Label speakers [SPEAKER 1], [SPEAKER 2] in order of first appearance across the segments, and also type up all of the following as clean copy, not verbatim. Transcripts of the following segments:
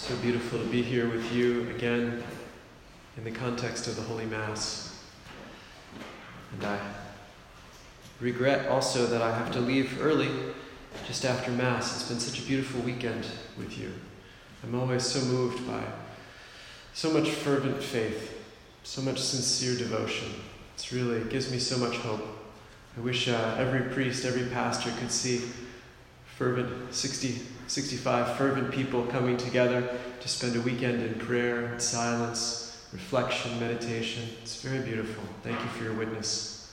[SPEAKER 1] So beautiful to be here with you again in the context of the Holy Mass. And I regret also that I have to leave early, just after Mass. It's been such a beautiful weekend with you. I'm always so moved by so much fervent faith, so much sincere devotion. It gives me so much hope. I wish every priest, every pastor could see fervent 65 fervent people coming together to spend a weekend in prayer and silence, reflection, meditation. It's very beautiful. Thank you for your witness.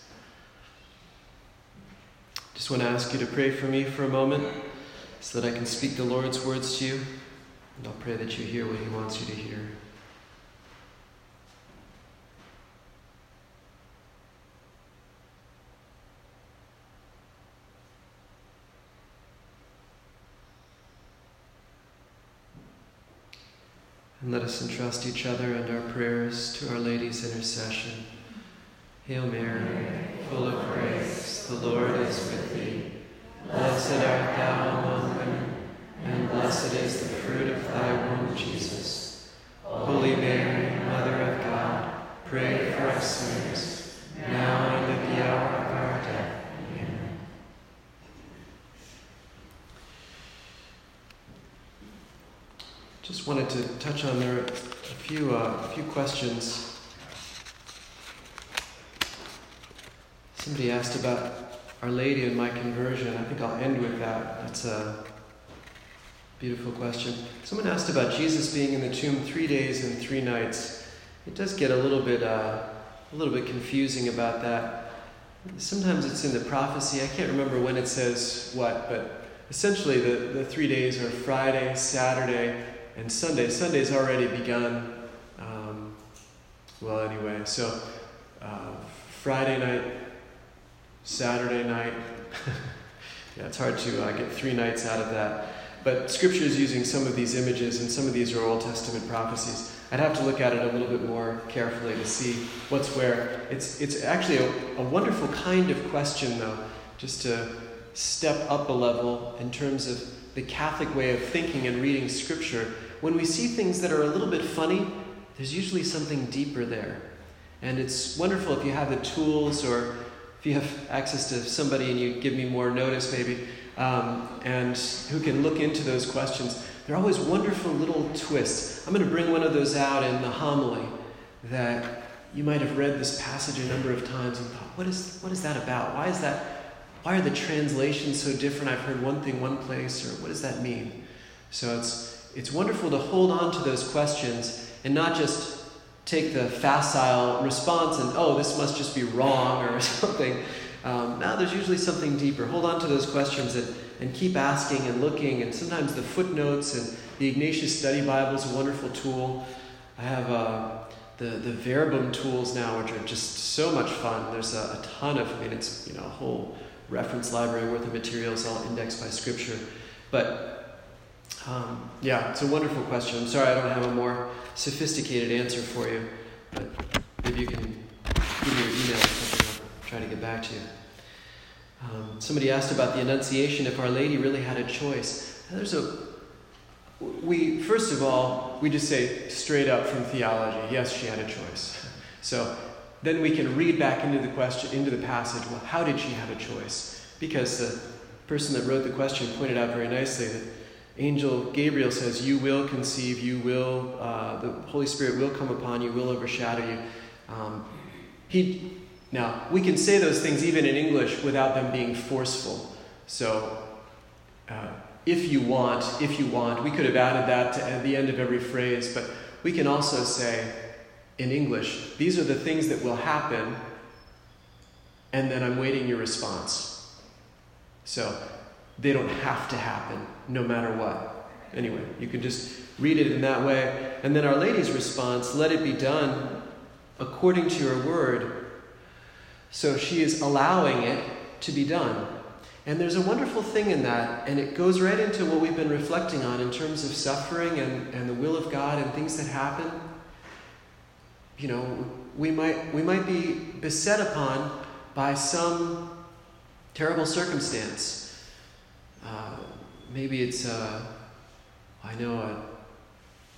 [SPEAKER 1] Just want to ask you to pray for me for a moment so that I can speak the Lord's words to you, and I'll pray that you hear what He wants you to hear. And let us entrust each other and our prayers to Our Lady's intercession. Hail Mary, full of grace, the Lord is with thee. Blessed art thou among women, and blessed is the fruit of thy womb, Jesus. Holy Mary, Mother of God, pray for us sinners, now and at the hour of our death. Amen. Just wanted to touch on there a few questions. Somebody asked about Our Lady and my conversion. I think I'll end with that. That's a beautiful question. Someone asked about Jesus being in the tomb 3 days and 3 nights. It does get a little bit confusing about that. Sometimes it's in the prophecy. I can't remember when it says what, but essentially the 3 days are Friday, Saturday, and Sunday. Sunday's already begun. So Friday night, Saturday night. Yeah, it's hard to get 3 nights out of that. But Scripture is using some of these images, and some of these are Old Testament prophecies. I'd have to look at it a little bit more carefully to see what's where. It's actually a wonderful kind of question, though, just to step up a level in terms of the Catholic way of thinking and reading Scripture. When we see things that are a little bit funny, there's usually something deeper there. And it's wonderful if you have the tools, or if you have access to somebody and you give me more notice maybe, and who can look into those questions. They're always wonderful little twists. I'm going to bring one of those out in the homily, that you might have read this passage a number of times and thought, what is that about? Why are the translations so different? I've heard one thing one place, or what does that mean? So it's wonderful to hold on to those questions and not just take the facile response and, this must just be wrong or something. Now there's usually something deeper. Hold on to those questions and keep asking and looking. And sometimes the footnotes and the Ignatius Study Bible is a wonderful tool. I have the Verbum tools now, which are just so much fun. There's a ton of, it's a whole reference library worth of materials all indexed by Scripture. But it's a wonderful question. I'm sorry I don't have a more sophisticated answer for you, but maybe you can give me your email or something. I'll try to get back to you. Somebody asked about the Annunciation, if Our Lady really had a choice. First of all, we just say straight up from theology, yes, she had a choice. So then we can read back into the passage, well, how did she have a choice? Because the person that wrote the question pointed out very nicely that Angel Gabriel says, you will conceive, the Holy Spirit will come upon you, will overshadow you. Now, we can say those things even in English without them being forceful. So, if you want, we could have added that to the end of every phrase, but we can also say in English, these are the things that will happen, and then I'm waiting your response. So, they don't have to happen, no matter what. Anyway, you can just read it in that way. And then Our Lady's response, let it be done according to your word. So she is allowing it to be done. And there's a wonderful thing in that, and it goes right into what we've been reflecting on in terms of suffering and the will of God and things that happen. We might be beset upon by some terrible circumstance. Maybe it's,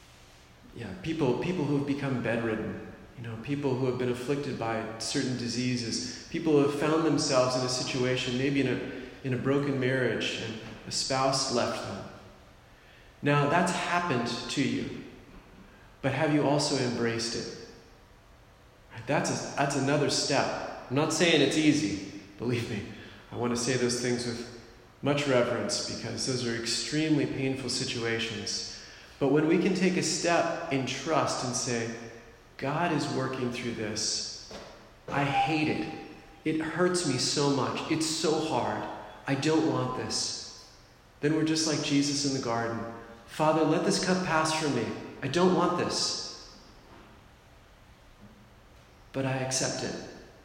[SPEAKER 1] people who have become bedridden, people who have been afflicted by certain diseases, people who have found themselves in a situation, maybe in a broken marriage, and a spouse left them. Now, that's happened to you, but have you also embraced it? That's another step. I'm not saying it's easy, believe me. I want to say those things with much reverence because those are extremely painful situations. But when we can take a step in trust and say, God is working through this. I hate it. It hurts me so much. It's so hard. I don't want this. Then we're just like Jesus in the garden. Father, let this cup pass from me. I don't want this. But I accept it.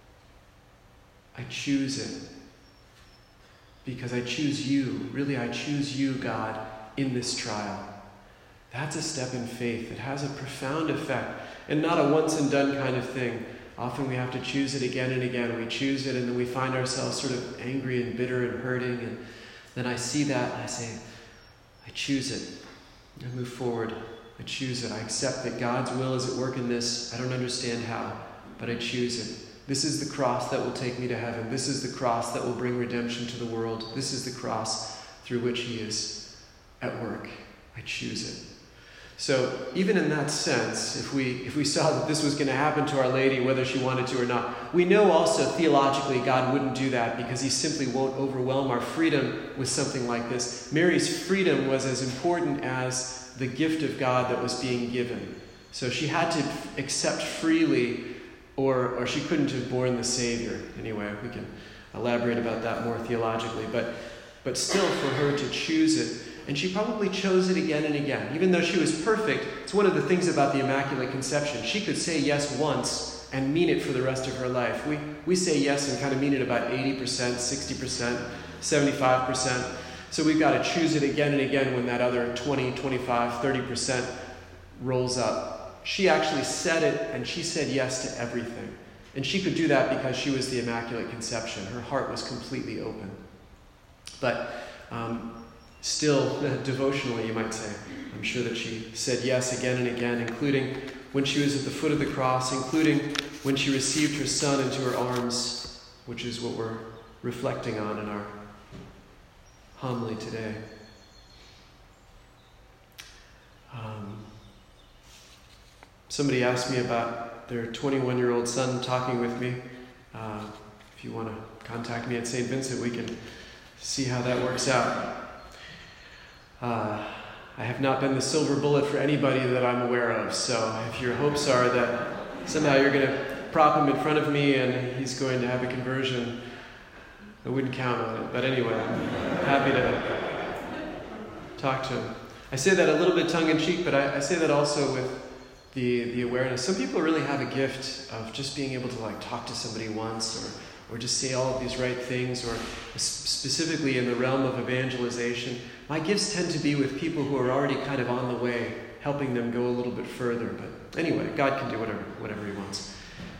[SPEAKER 1] I choose it. Because I choose you. Really, I choose you, God, in this trial. That's a step in faith. It has a profound effect. And not a once and done kind of thing. Often we have to choose it again and again. We choose it and then we find ourselves sort of angry and bitter and hurting. And then I see that and I say, I choose it. I move forward. I choose it. I accept that God's will is at work in this. I don't understand how, but I choose it. This is the cross that will take me to heaven. This is the cross that will bring redemption to the world. This is the cross through which he is at work. I choose it. So even in that sense, if we saw that this was going to happen to Our Lady, whether she wanted to or not, we know also theologically God wouldn't do that because he simply won't overwhelm our freedom with something like this. Mary's freedom was as important as the gift of God that was being given. So she had to accept freely or she couldn't have borne the Savior. Anyway, we can elaborate about that more theologically. But still, for her to choose it, and she probably chose it again and again. Even though she was perfect, it's one of the things about the Immaculate Conception. She could say yes once and mean it for the rest of her life. We say yes and kind of mean it about 80%, 60%, 75%. So we've got to choose it again and again when that other 20, 25, 30% rolls up. She actually said it, and she said yes to everything. And she could do that because she was the Immaculate Conception. Her heart was completely open. But still, devotionally, you might say, I'm sure that she said yes again and again, including when she was at the foot of the cross, including when she received her son into her arms, which is what we're reflecting on in our homily today. Somebody asked me about their 21-year-old son talking with me. If you want to contact me at St. Vincent, we can see how that works out. I have not been the silver bullet for anybody that I'm aware of, so if your hopes are that somehow you're going to prop him in front of me and he's going to have a conversion, I wouldn't count on it. But anyway, I'm happy to talk to him. I say that a little bit tongue-in-cheek, but I say that also with the awareness. Some people really have a gift of just being able to talk to somebody once or just say all of these right things, or specifically in the realm of evangelization. My gifts tend to be with people who are already kind of on the way, helping them go a little bit further. But anyway, God can do whatever he wants.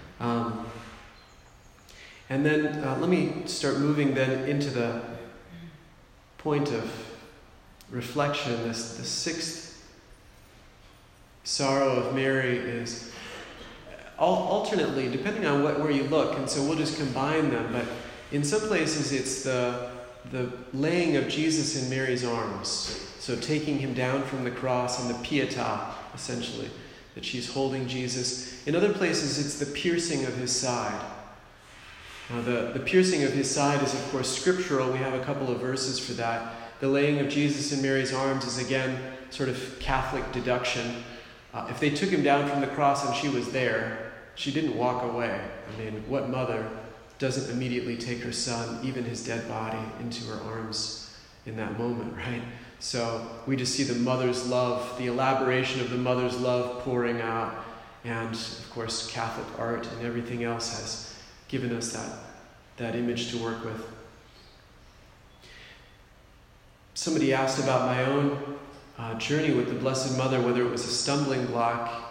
[SPEAKER 1] And then let me start moving then into the point of reflection. The sixth sorrow of Mary is alternately, depending on where you look, and so we'll just combine them, but in some places it's the laying of Jesus in Mary's arms, so taking him down from the cross and the pietà, essentially, that she's holding Jesus. In other places it's the piercing of his side. Now the piercing of his side is of course scriptural. We have a couple of verses for that. The laying of Jesus in Mary's arms is again sort of Catholic deduction. If they took him down from the cross and she was there, she didn't walk away. I mean, what mother doesn't immediately take her son, even his dead body, into her arms in that moment, right? So we just see the mother's love, the elaboration of the mother's love pouring out. And of course, Catholic art and everything else has given us that image to work with. Somebody asked about my own journey with the Blessed Mother, whether it was a stumbling block.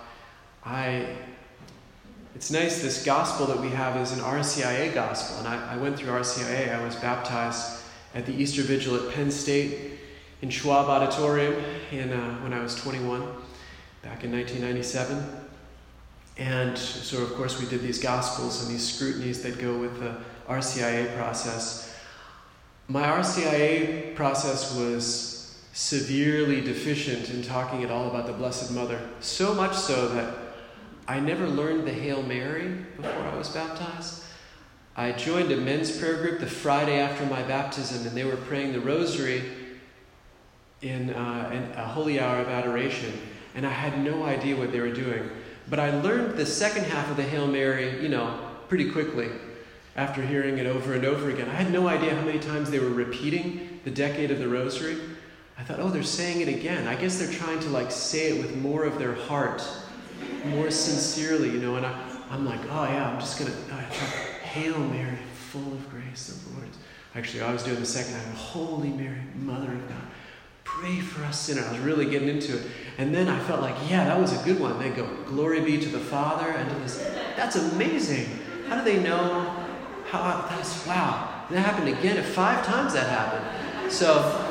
[SPEAKER 1] It's nice, this gospel that we have is an RCIA gospel, and I went through RCIA. I was baptized at the Easter Vigil at Penn State in Schwab Auditorium when I was 21. back in 1997. And so, of course, we did these gospels and these scrutinies that go with the RCIA process. My RCIA process was severely deficient in talking at all about the Blessed Mother, so much so that I never learned the Hail Mary before I was baptized. I joined a men's prayer group the Friday after my baptism, and they were praying the Rosary in a holy hour of adoration, and I had no idea what they were doing. But I learned the second half of the Hail Mary, pretty quickly after hearing it over and over again. I had no idea how many times they were repeating the Decade of the Rosary. I thought, they're saying it again. I guess they're trying to say it with more of their heart, more sincerely, and I'm like, I'm just going to Hail Mary, full of grace, the Lord is... Actually, I was doing the second half. Holy Mary, Mother of God, pray for us sinners. I was really getting into it. And then I felt like, that was a good one. They go, glory be to the Father and to the... That's amazing. How do they know how... Wow. That happened again. 5 times that happened. So...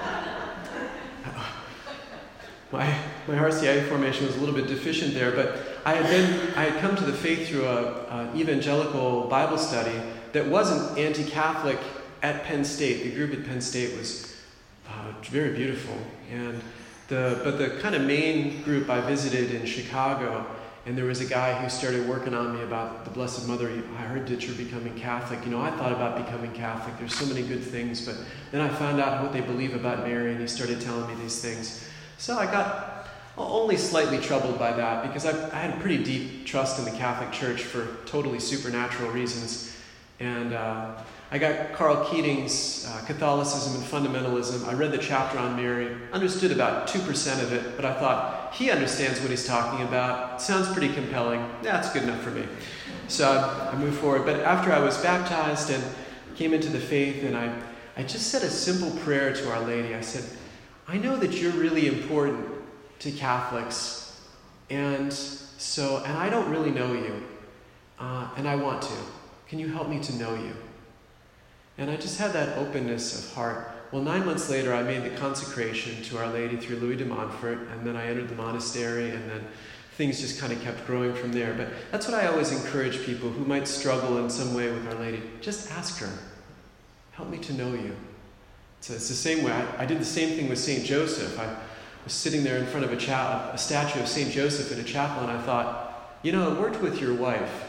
[SPEAKER 1] My RCIA formation was a little bit deficient there, but I had come to the faith through an evangelical Bible study that wasn't anti-Catholic at Penn State. The group at Penn State was very beautiful, but the kind of main group I visited in Chicago, and there was a guy who started working on me about the Blessed Mother. I heard that you're becoming Catholic. I thought about becoming Catholic. There's so many good things, but then I found out what they believe about Mary, and he started telling me these things. So I got only slightly troubled by that because I had a pretty deep trust in the Catholic Church for totally supernatural reasons. And I got Carl Keating's Catholicism and Fundamentalism. I read the chapter on Mary, understood about 2% of it, but I thought, he understands what he's talking about. Sounds pretty compelling. That's good enough for me. So I moved forward. But after I was baptized and came into the faith, and I just said a simple prayer to Our Lady. I said, I know that you're really important to Catholics, and I don't really know you, and I want to. Can you help me to know you? And I just had that openness of heart. Well, 9 months later, I made the consecration to Our Lady through Louis de Montfort, and then I entered the monastery, and then things just kind of kept growing from there. But that's what I always encourage people who might struggle in some way with Our Lady. Just ask her, help me to know you. So it's the same way. I did the same thing with St. Joseph. I was sitting there in front of a statue of St. Joseph in a chapel, and I thought, it worked with your wife.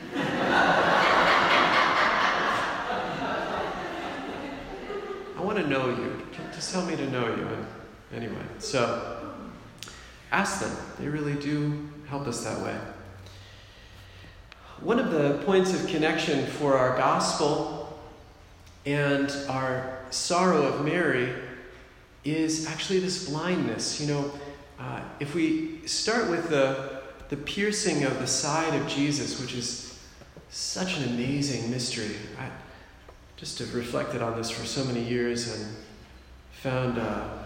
[SPEAKER 1] I want to know you. Just help me to know you. And anyway, so ask them. They really do help us that way. One of the points of connection for our gospel and our sorrow of Mary is actually this blindness. If we start with the piercing of the side of Jesus, which is such an amazing mystery. I just have reflected on this for so many years and found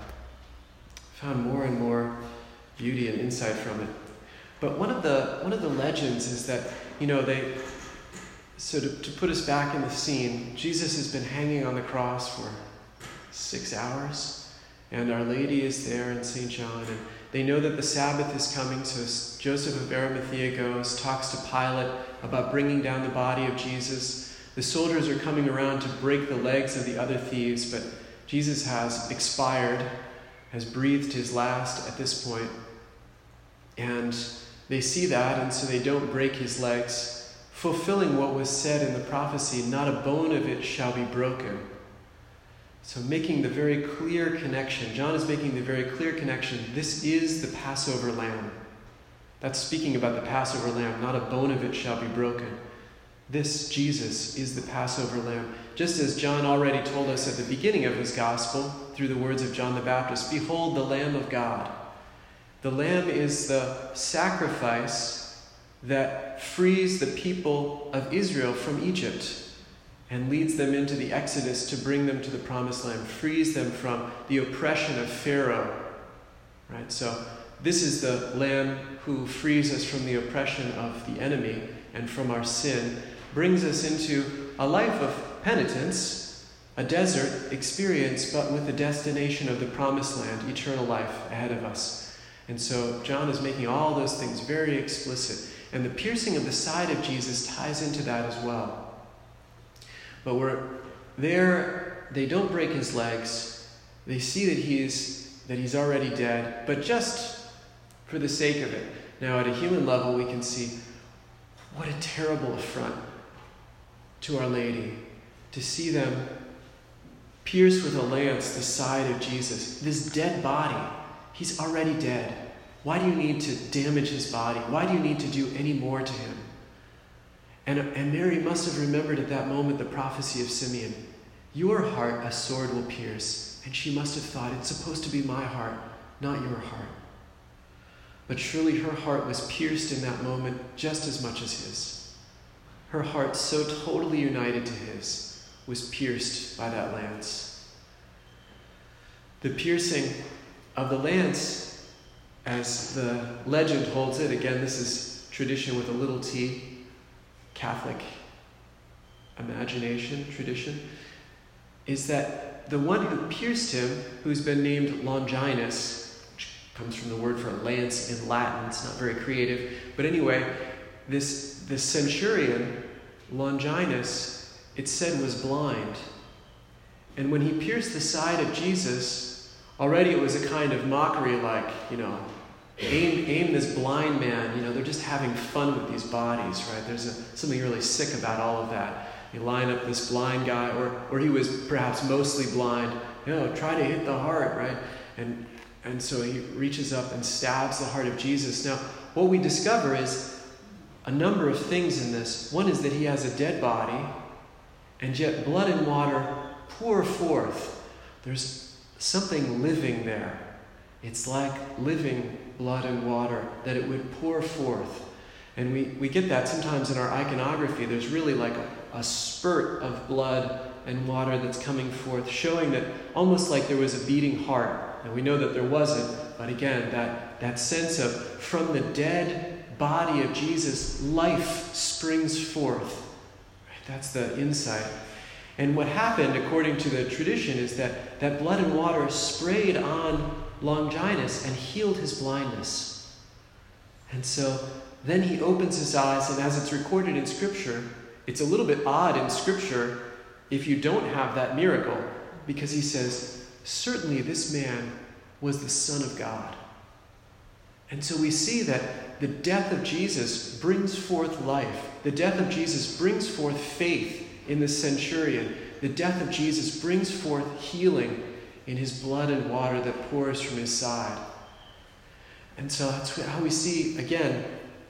[SPEAKER 1] more and more beauty and insight from it. But one of the legends is that So to put us back in the scene, Jesus has been hanging on the cross for 6 hours, and Our Lady is there and St. John, and they know that the Sabbath is coming, so Joseph of Arimathea goes, talks to Pilate about bringing down the body of Jesus. The soldiers are coming around to break the legs of the other thieves, but Jesus has expired, has breathed his last at this point, and they see that, and so they don't break his legs, fulfilling what was said in the prophecy, not a bone of it shall be broken. So making the very clear connection, John is making the very clear connection, this is the Passover lamb. That's speaking about the Passover lamb, not a bone of it shall be broken. This, Jesus, is the Passover lamb. Just as John already told us at the beginning of his gospel, through the words of John the Baptist, behold the Lamb of God. The lamb is the sacrifice that frees the people of Israel from Egypt and leads them into the Exodus to bring them to the Promised Land, frees them from the oppression of Pharaoh. Right? So this is the Lamb who frees us from the oppression of the enemy and from our sin, brings us into a life of penitence, a desert experience, but with the destination of the Promised Land, eternal life ahead of us. And so John is making all those things very explicit. And the piercing of the side of Jesus ties into that as well. But we're there, they don't break his legs. They see that he's already dead, but just for the sake of it. Now, at a human level, we can see what a terrible affront to Our Lady to see them pierce with a lance the side of Jesus. This dead body, he's already dead. Why do you need to damage his body? Why do you need to do any more to him? And Mary must have remembered at that moment the prophecy of Simeon. Your heart a sword will pierce. And she must have thought, it's supposed to be my heart, not your heart. But surely her heart was pierced in that moment just as much as his. Her heart, so totally united to his, was pierced by that lance. The piercing of the lance, as the legend holds it, again, this is tradition with a little t, Catholic imagination, tradition, is that the one who pierced him, who's been named Longinus, which comes from the word for lance in Latin, it's not very creative, but anyway, this centurion, Longinus, it said was blind. And when he pierced the side of Jesus, already it was a kind of mockery, like, aim this blind man, they're just having fun with these bodies, right? There's something really sick about all of that. You line up this blind guy, or he was perhaps mostly blind, try to hit the heart, right? And so he reaches up and stabs the heart of Jesus. Now, what we discover is a number of things in this. One is that he has a dead body, and yet blood and water pour forth. There's something living there. It's like living blood and water, that it would pour forth. And we get that sometimes in our iconography. There's really like a spurt of blood and water that's coming forth, showing that almost like there was a beating heart. And we know that there wasn't, but again, that sense of from the dead body of Jesus, life springs forth. Right? That's the insight. And what happened, according to the tradition, is that blood and water sprayed on Longinus and healed his blindness. And so then he opens his eyes, and as it's recorded in Scripture, it's a little bit odd in Scripture if you don't have that miracle, because he says, certainly this man was the Son of God. And so we see that the death of Jesus brings forth life. The death of Jesus brings forth faith in the centurion. The death of Jesus brings forth healing in his blood and water that pours from his side. And so that's how we see, again,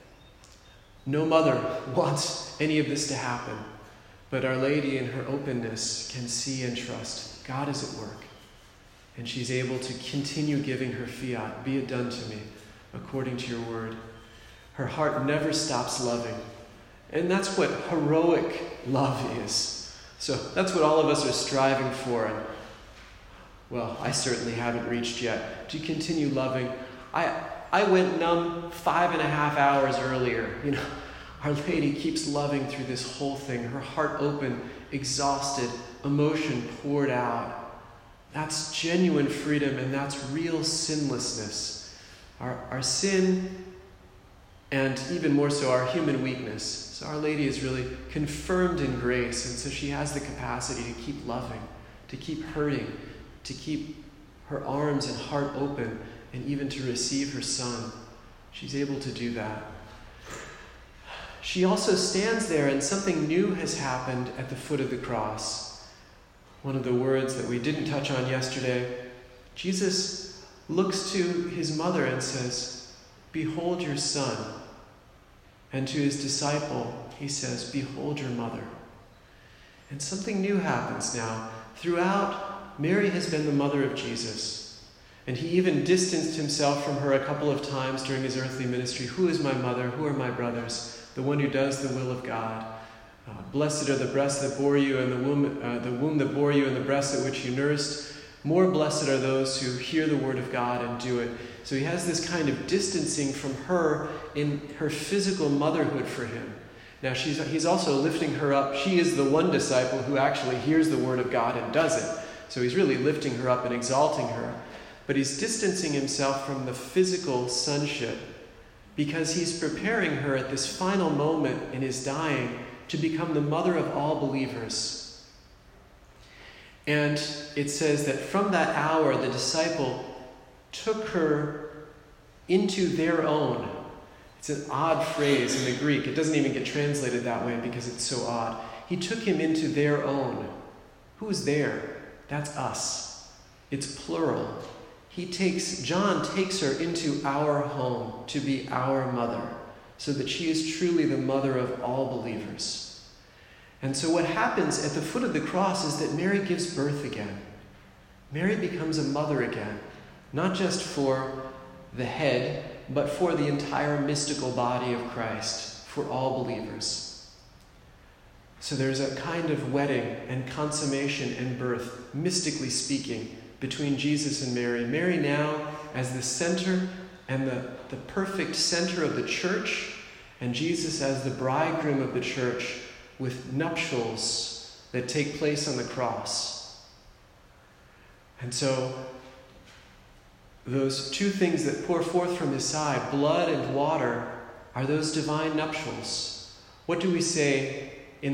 [SPEAKER 1] no mother wants any of this to happen, but Our Lady in her openness can see and trust God is at work. And she's able to continue giving her fiat, be it done to me according to your word. Her heart never stops loving. And that's what heroic love is. So that's what all of us are striving for. And well, I certainly haven't reached yet. To continue loving. I went numb 5.5 hours earlier. Our Lady keeps loving through this whole thing. Her heart open, exhausted, emotion poured out. That's genuine freedom, and that's real sinlessness. Our sin, and even more so our human weakness. So Our Lady is really confirmed in grace, and so she has the capacity to keep loving, to keep hurting, to keep her arms and heart open, and even to receive her Son. She's able to do that. She also stands there, and something new has happened at the foot of the cross. One of the words that we didn't touch on yesterday, Jesus looks to his mother and says, "Behold your son." And to his disciple, he says, "Behold your mother." And something new happens now. Throughout, Mary has been the mother of Jesus. And he even distanced himself from her a couple of times during his earthly ministry. Who is my mother? Who are my brothers? The one who does the will of God. Blessed are the breasts that bore you, and the womb that bore you, and the breasts at which you nursed. More blessed are those who hear the word of God and do it. So he has this kind of distancing from her in her physical motherhood for him. Now he's also lifting her up. She is the one disciple who actually hears the word of God and does it. So he's really lifting her up and exalting her. but he's distancing himself from the physical sonship because he's preparing her at this final moment in his dying to become the mother of all believers. And it says that from that hour, the disciple took her into their own. It's an odd phrase in the Greek. It doesn't even get translated that way because it's so odd. He took him into their own. Who's there? That's us. It's plural. John takes her into our home to be our mother, so that she is truly the mother of all believers. And so what happens at the foot of the cross is that Mary gives birth again. Mary becomes a mother again, not just for the head, but for the entire mystical body of Christ, for all believers. So there's a kind of wedding and consummation and birth, mystically speaking, between Jesus and Mary. Mary now as the center and the perfect center of the church, and Jesus as the bridegroom of the church with nuptials that take place on the cross. And so those two things that pour forth from his side, blood and water, are those divine nuptials. What do we say in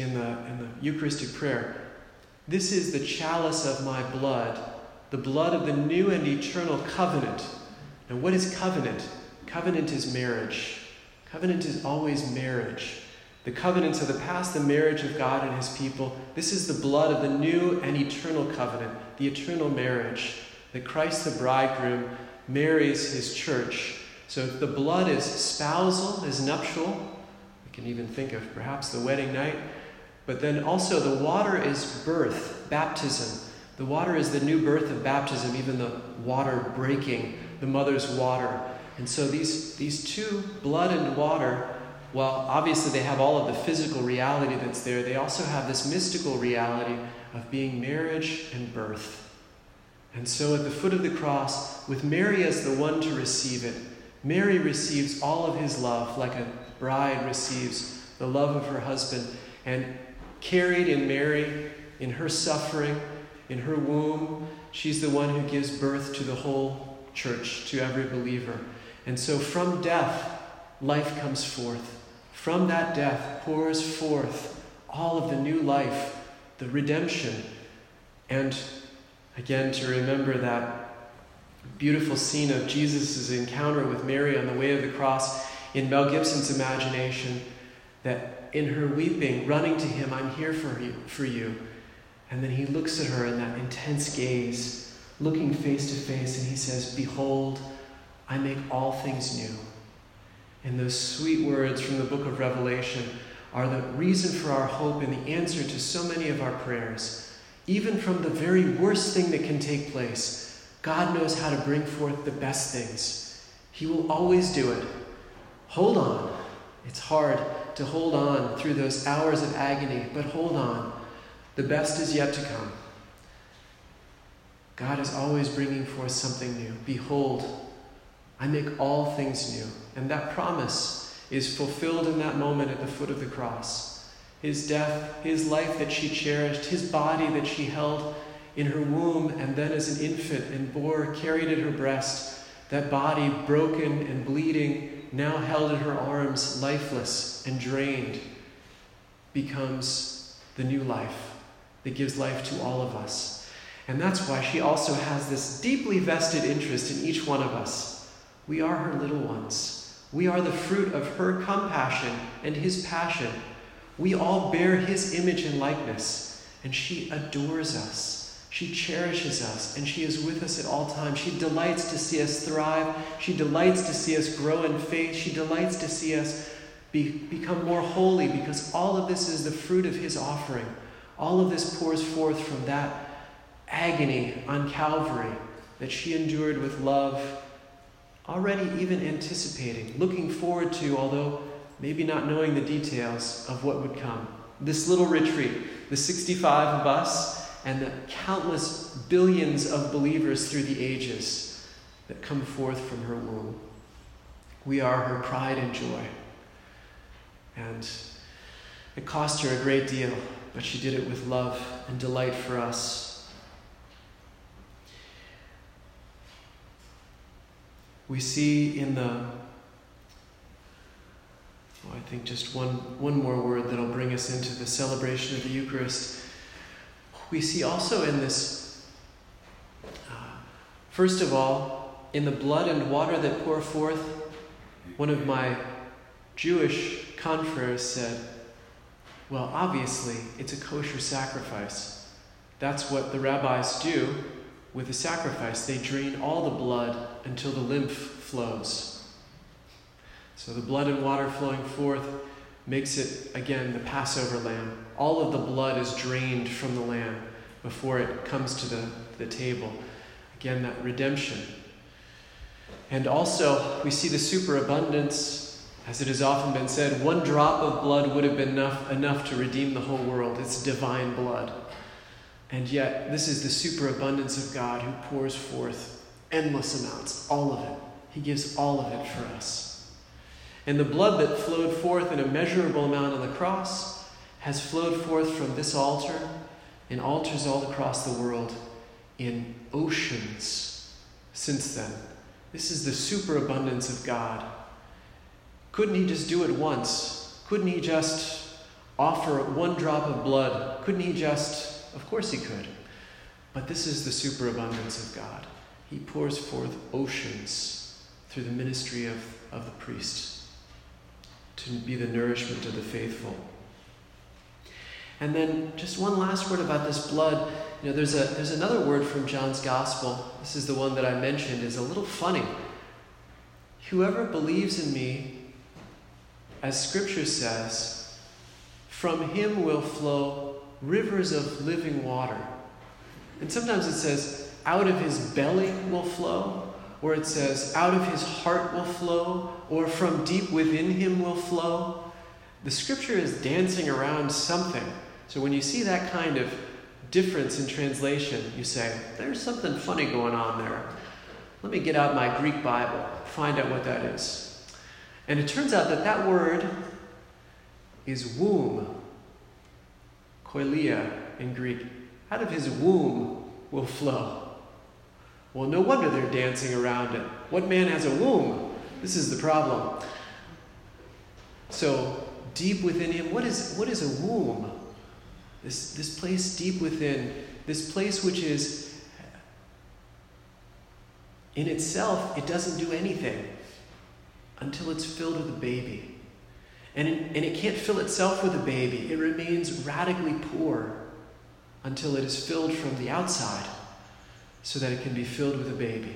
[SPEAKER 1] the Eucharistic prayer? This is the chalice of my blood, the blood of the new and eternal covenant. And what is covenant? Covenant is marriage. Covenant is always marriage. The covenants of the past, the marriage of God and his people. This is the blood of the new and eternal covenant, the eternal marriage, that Christ the bridegroom marries his church. So the blood is spousal, is nuptial. We can even think of perhaps the wedding night. But then also the water is birth, baptism. The water is the new birth of baptism, even the water breaking, the mother's water. And so these two, blood and water, while obviously they have all of the physical reality that's there, they also have this mystical reality of being marriage and birth. And so at the foot of the cross, with Mary as the one to receive it, Mary receives all of his love like a bride receives the love of her husband, and carried in Mary, in her suffering, in her womb, she's the one who gives birth to the whole church, to every believer. And so from death, life comes forth. From that death pours forth all of the new life, the redemption. And again, to remember that beautiful scene of Jesus' encounter with Mary on the way of the cross in Mel Gibson's imagination, that in her weeping, running to him, I'm here for you. And then he looks at her in that intense gaze, looking face to face, and he says, behold, I make all things new. And those sweet words from the book of Revelation are the reason for our hope and the answer to so many of our prayers. Even from the very worst thing that can take place, God knows how to bring forth the best things. He will always do it. Hold on. It's hard to hold on through those hours of agony, but hold on. The best is yet to come. God is always bringing forth something new. Behold, I make all things new. And that promise is fulfilled in that moment at the foot of the cross. His death, his life that she cherished, his body that she held in her womb and then as an infant and carried at her breast, that body broken and bleeding, now held in her arms, lifeless and drained, becomes the new life that gives life to all of us. And that's why she also has this deeply vested interest in each one of us. We are her little ones. We are the fruit of her compassion and his passion. We all bear his image and likeness, and she adores us. She cherishes us, and she is with us at all times. She delights to see us thrive. She delights to see us grow in faith. She delights to see us become more holy, because all of this is the fruit of his offering. All of this pours forth from that agony on Calvary that she endured with love, already even anticipating, looking forward to, although maybe not knowing the details of what would come. This little retreat, the 65 of us, and the countless billions of believers through the ages that come forth from her womb. We are her pride and joy. And it cost her a great deal, but she did it with love and delight for us. We see in the, I think just one more word that'll bring us into the celebration of the Eucharist. We see also in this, first of all, in the blood and water that pour forth, one of my Jewish confreres said, well, obviously, it's a kosher sacrifice. That's what the rabbis do with the sacrifice. They drain all the blood until the lymph flows. So the blood and water flowing forth makes it, again, the Passover lamb. All of the blood is drained from the lamb before it comes to the table. Again, that redemption. And also, we see the superabundance. As it has often been said, one drop of blood would have been enough to redeem the whole world. It's divine blood. And yet, this is the superabundance of God who pours forth endless amounts, all of it. He gives all of it for us. And the blood that flowed forth in a measurable amount on the cross has flowed forth from this altar and altars all across the world in oceans since then. This is the superabundance of God. Couldn't he just do it once? Couldn't he just offer one drop of blood? Couldn't he just? Of course he could. But this is the superabundance of God. He pours forth oceans through the ministry of the priest to be the nourishment of the faithful. And then just one last word about this blood. There's another word from John's Gospel. This is the one that I mentioned, is a little funny. Whoever believes in me, as Scripture says, from him will flow rivers of living water. And sometimes it says, out of his belly will flow, or it says, out of his heart will flow, or from deep within him will flow. The Scripture is dancing around something. So when you see that kind of difference in translation, you say, there's something funny going on there. Let me get out my Greek Bible, find out what that is. And it turns out that word is womb, koilia in Greek. Out of his womb will flow. Well, no wonder they're dancing around it. What man has a womb? This is the problem. So, deep within him, what is a womb? This place deep within, this place which is, in itself, it doesn't do anything until it's filled with a baby. And it can't fill itself with a baby. It remains radically poor until it is filled from the outside so that it can be filled with a baby.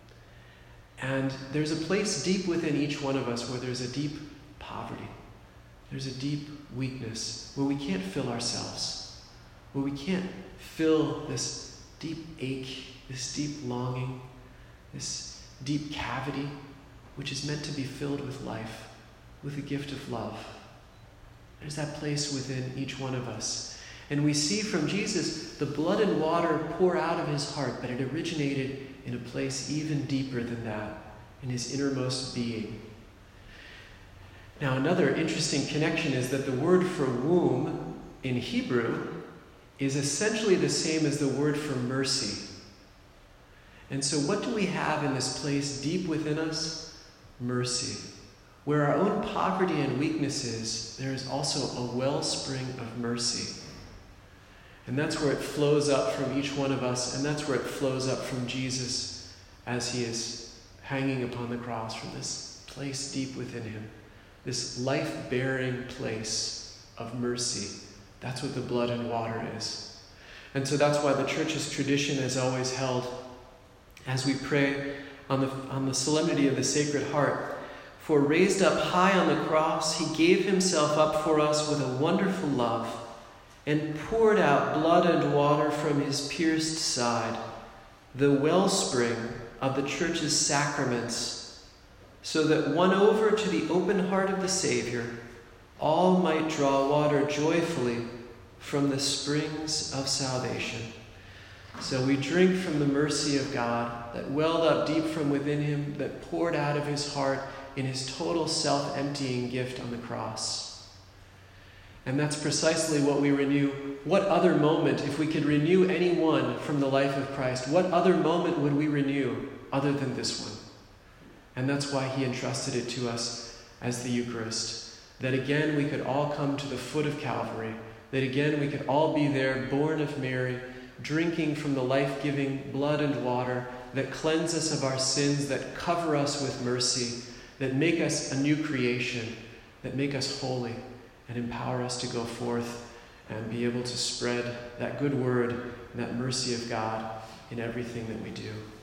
[SPEAKER 1] And there's a place deep within each one of us where there's a deep poverty. There's a deep weakness where we can't fill ourselves, where we can't fill this deep ache, this deep longing, this deep cavity, which is meant to be filled with life, with the gift of love. There's that place within each one of us. And we see from Jesus the blood and water pour out of his heart, but it originated in a place even deeper than that, in his innermost being. Now, another interesting connection is that the word for womb in Hebrew is essentially the same as the word for mercy. And so what do we have in this place deep within us? Mercy. Where our own poverty and weakness is, there is also a wellspring of mercy. And that's where it flows up from each one of us, and that's where it flows up from Jesus as he is hanging upon the cross, from this place deep within him, this life-bearing place of mercy. That's what the blood and water is. And so that's why the church's tradition has always held, as we pray on the solemnity of the Sacred Heart, for raised up high on the cross, he gave himself up for us with a wonderful love, and poured out blood and water from his pierced side, the wellspring of the church's sacraments, so that won over to the open heart of the Savior, all might draw water joyfully from the springs of salvation. So we drink from the mercy of God that welled up deep from within him, that poured out of his heart in his total self-emptying gift on the cross. And that's precisely what we renew. What other moment, if we could renew anyone from the life of Christ, what other moment would we renew other than this one? And that's why he entrusted it to us as the Eucharist, that again we could all come to the foot of Calvary, that again we could all be there, born of Mary, drinking from the life-giving blood and water that cleanse us of our sins, that cover us with mercy, that make us a new creation, that make us holy, and empower us to go forth and be able to spread that good word and that mercy of God in everything that we do.